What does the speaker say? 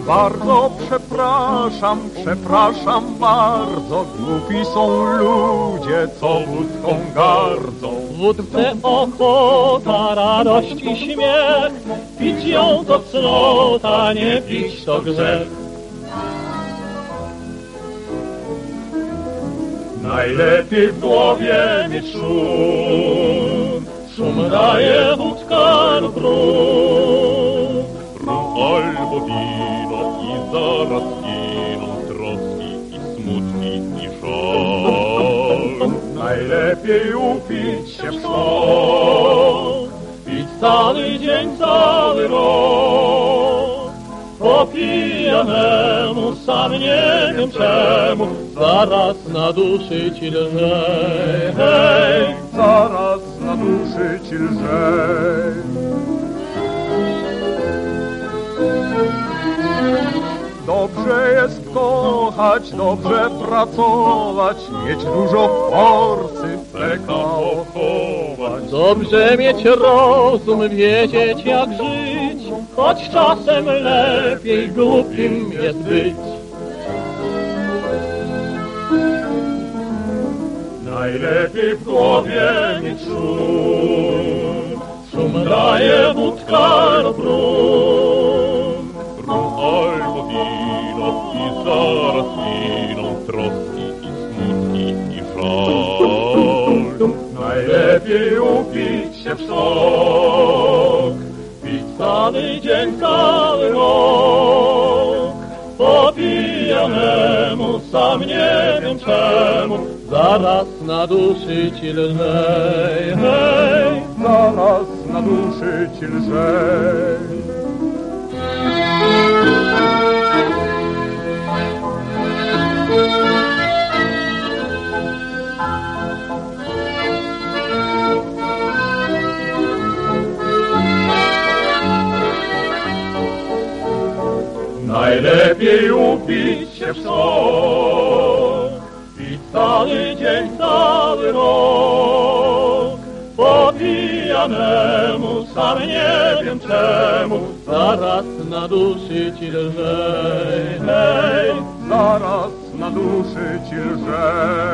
Bardzo przepraszam, przepraszam bardzo, głupi są ludzie, co wódką gardzą. W wódce ochota, radość i śmiech, pić ją to cnota, nie pić to grzech. Najlepiej w głowie mieć szum, Szum daje wódka lub rum. albo wino i zaraz giną troski i smutki i żal. Najlepiej upić się w szok, Pić cały dzień, cały rok. Po pijanemu, sam nie wiem czemu, zaraz naduszyć lżej. Hej, zaraz naduszyć lżej. Dobrze jest kochać, dobrze pracować, mieć dużo forsy, peka ochować. dobrze mieć rozum, wiedzieć jak żyć, choć czasem lepiej głupim jest być. Najlepiej w głowie mieć szum, Szum daje wódka lub rum. albo wino i zaraz giną troski i smutki i żal. Najlepiej upić się w sok, Pić cały dzień, cały rok. Po pijanemu, sam nie wiem czemu, zaraz naduszyć lżej. Hej, zaraz naduszyć lżej. Najlepiej upić się w sok, pić cały dzień, cały rok. Po pijanemu, sam nie wiem czemu, zaraz naduszyć lżej. Hej, zaraz naduszyć lżej.